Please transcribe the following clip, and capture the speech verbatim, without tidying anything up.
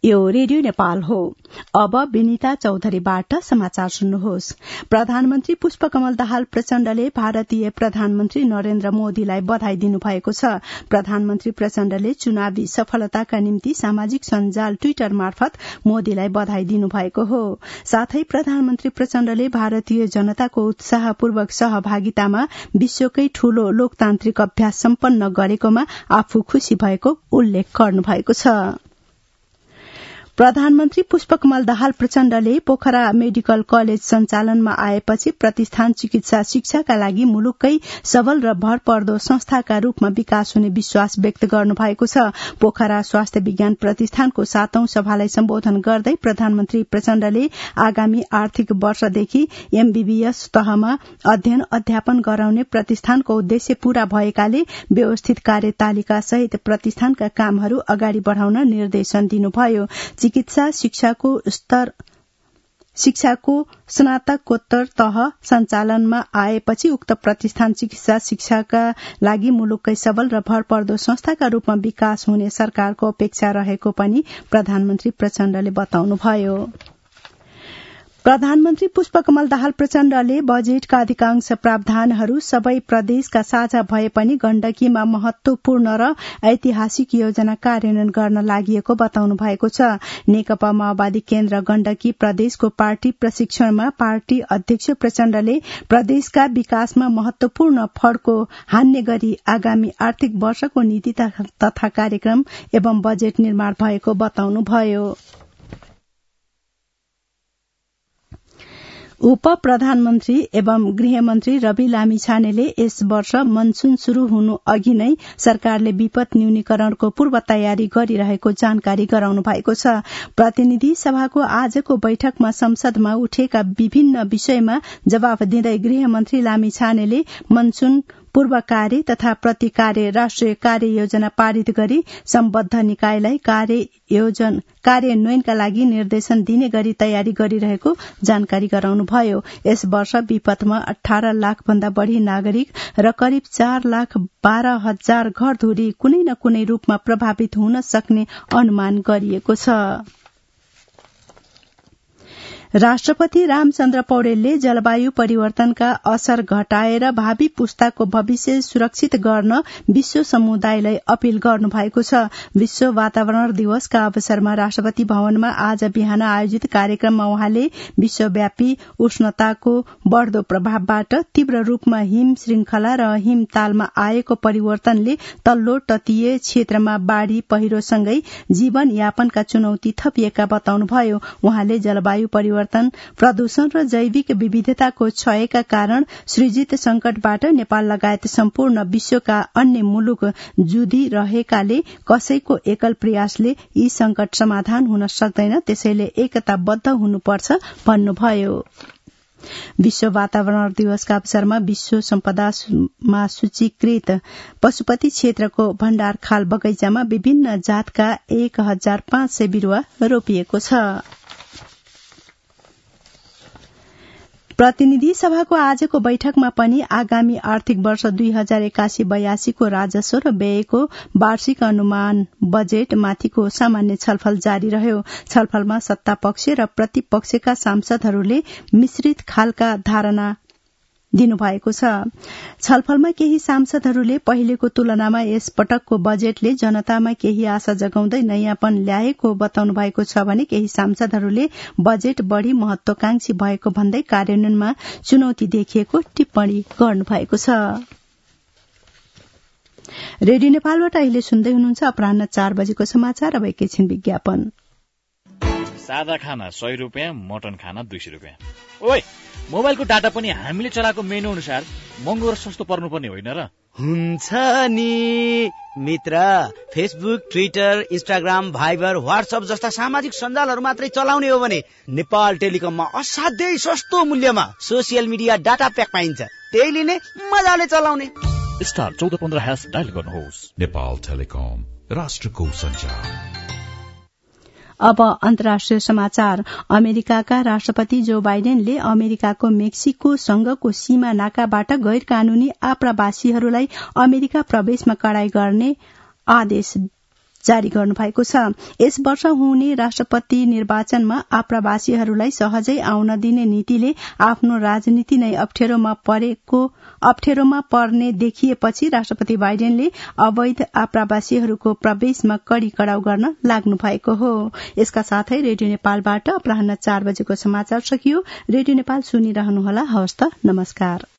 यो रेडियो नेपाल हो। अब विनिता चौधरीबाट समाचार सुन्नुहोस्। प्रधानमन्त्री पुष्पकमल दाहाल प्रचण्डले भारतीय प्रधानमन्त्री नरेन्द्र मोदीलाई बधाई दिनुभएको छ। प्रधानमन्त्री प्रचण्डले चुनावी सफलताका निम्ति सामाजिक सञ्जाल ट्विटर मार्फत मोदीलाई बधाई दिनुभएको हो। साथै प्रधानमन्त्री प्रचण्डले भारतीय जनताको उत्साहपूर्वक सहभागितामा विश्वकै ठूलो लोकतान्त्रिक अभ्यास सम्पन्न गरेकोमा आफू खुशी भएको उल्लेख गर्नुभएको छ। प्रधानमन्त्री पुष्पकमल दाहाल प्रचण्डले पोखरा मेडिकल कलेज सञ्चालनमा आएपछि प्रतिष्ठान चिकित्सा शिक्षाका लागि मुलुककै सबल र भरपर्दो संस्थाका रूपमा विकास हुने विश्वास व्यक्त गर्नुभएको छ। पोखरा स्वास्थ्य विज्ञान प्रतिष्ठानको सातौं सभालाई सम्बोधन गर्दै प्रधानमन्त्री प्रचण्डले आगामी आर्थिक वर्षदेखि एमबीबीएस तहमा अध्ययन अध्यापन गराउने प्रतिष्ठानको उद्देश्य पूरा भएकाले व्यवस्थित कार्यतालिका सहित प्रतिष्ठानका कामहरू अगाडि बढ़ाउन निर्देशन दिनुभयो। चिकित्सा शिक्षाको स्तर शिक्षाको स्नातकोत्तर तह सञ्चालनमा आएपछि उक्त प्रतिष्ठान चिकित्सा शिक्षाका लागि मुलुककै सबल र भरपर्दो संस्थाका रूपमा विकास हुने सरकारको अपेक्षा रहेको पनि प्रधानमन्त्री प्रचण्डले बताउनुभयो। प्रधानमन्त्री पुष्पकमल दाहाल प्रचण्डले बजेटका अधिकांश प्रावधानहरू सबै प्रदेशका साझा भए पनि गण्डकीमा महत्वपूर्ण र ऐतिहासिक योजना कार्यान्वयन गर्न लागि बताउनु भएको छ। नेकपा माओवादी केन्द्र गण्डकी प्रदेशको पार्टी प्रशिक्षणमा पार्टी अध्यक्ष प्रचण्डले प्रदेशका विकासमा महत्वपूर्ण फड्को हान्ने गरी आगामी आर्थिक वर्षको नीति तथा कार्यक्रम एवं बजेट निर्माण भएको बताउनुभयो। उप प्रधानमन्त्री एवं गृहमन्त्री रवि लामिछानेले यस वर्ष मनसून शुरू हुनु अघि नै सरकारले विपद न्यूनीकरणको पूर्व तयारी गरिरहेको जानकारी गराउनु भएको छ। प्रतिनिधि सभाको आजको बैठकमा संसदमा उठेका विभिन्न विषयमा जवाफ दिँदै गृहमन्त्री लामिछानेले मनसून पूर्व कार्य तथा प्रति कार्य राष्ट्रिय कार्य योजना पारित गरी सम्बद्ध निकायलाई कार्यान्वयनका लागि निर्देशन दिने गरी तयारी गरिरहेको जानकारी गराउनुभयो। यस वर्ष विपदमा अठार लाख भन्दा बढ़ी नागरिक र करिब चार लाख बाह्र हजार घरधुरी कुनै न कुनै रूपमा प्रभावित हुन सक्ने अनुमान गरिएको छ। राष्ट्रपति रामचन्द्र पौडेलले जलवायु परिवर्तनका असर घटाएर भावी पुस्ताको भविष्य सुरक्षित गर्न विश्व समुदायलाई अपील गर्नु भएको छ। विश्व वातावरण दिवसका अवसरमा राष्ट्रपति भवनमा आज बिहान आयोजित कार्यक्रममा उहाँले विश्वव्यापी उष्णताको बढ़दो प्रभावबाट तीव्र रूपमा हिम श्रृंखला र हिमतालमा आएको परिवर्तनले तल्लो तटीय क्षेत्रमा बाढ़ी पहिरोसँगै जीवन यापनका चुनौती थपिएका बताउनुभयो। उहाँले जलवायु परिवर्तन प्रदूषण र जैविक विविधताको क्षयका कारण सृजित संकटबाट नेपाल लगायत सम्पूर्ण विश्वका अन्य मुलुक जुधिरहेकाले कसैको एकल प्रयासले यी संकट समाधान हुन सक्दैन, त्यसैले एकताबद्ध हुनुपर्छ भन्नुभयो। विश्व वातावरण दिवसका अवसरमा विश्व सम्पदामा सूचीकृत पशुपति क्षेत्रको भण्डार खाल बगैंचामा विभिन्न जातका एक हजार पाँच सय बिरूवा रोपिएको छ। प्रतिनिधि सभाको आजको बैठकमा पनि आगामी आर्थिक वर्ष दुई हजार एकासी बयासीको राजस्व र व्ययको वार्षिक अनुमान बजेट माथिको सामान्य छलफल जारी रह्यो। छलफलमा सत्तापक्ष र प्रतिपक्षका सांसदहरूले मिश्रित खालका धारणा दिनुभएको छ। छलफलमा केही सांसदहरूले पहिलेको तुलनामा यस पटकको बजेटले जनतामा केही आशा जगाउँदै नयाँपन ल्याएको बताउनु भएको छ भने केही सांसदहरूले बजेट बढ़ी महत्वाकांक्षी भएको भन्दै कार्यान्वयनमा चुनौती देखिएको टिप्पणी गर्नुभएको छ। रेडियो नेपालबाट अहिले सुन्दै हुनुहुन्छ अपराह्न चार बजेको समाचार। अब एकैछिन विज्ञापन। सादा खाना सय रुपियाँ, मटन खाना दुई सय रुपियाँ। ओइ, मोबाइलको डाटा पनि हामीले चलाएको मेनु अनुसार महँगो र सस्तो पर्नुपर्ने होइन र? हुन्छ नि मित्र, Facebook, Twitter, Instagram, Viber, WhatsApp जस्ता सामाजिक सञ्जालहरू मात्रै चलाउने हो भने नेपाल टेलिकममा असाध्यै सस्तो मूल्यमा सोसियल मिडिया डाटा प्याक पाइन्छ। त्यही लिने, मजाले चलाउने। स्टार चौध पन्ध्र ह्यास डायल गर्नुहोस्। नेपाल टेलिकम, राष्ट्रको सञ्चार। अब अन्तर्राष्ट्रिय समाचार। अमेरिकाका राष्ट्रपति जो बाइडेनले अमेरिकाको मेक्सिको सँगको सीमा नाकाबाट गैर कानूनी आप्रवासीहरूलाई अमेरिका प्रवेशमा कडाई गर्ने आदेश जारी गर्नु भएको छ। यस वर्ष हुने राष्ट्रपति निर्वाचनमा आप्रवासीहरूलाई सहजै आउन दिने नीतिले आफ्नो राजनीति नै अप्ठ्यारोमा परेको अप्ठ्यारोमा पर्ने देखिएपछि राष्ट्रपति बाइडेनले अवैध आप्रवासीहरूको प्रवेशमा कड़ी कडाउ गर्न लाग्नु भएको हो। यसका साथै रेडियो नेपालबाट अपराह्न चार बजेको समाचार सकियो। रेडियो नेपाल सुनिरहनुहोला। हवस् त, नमस्कार।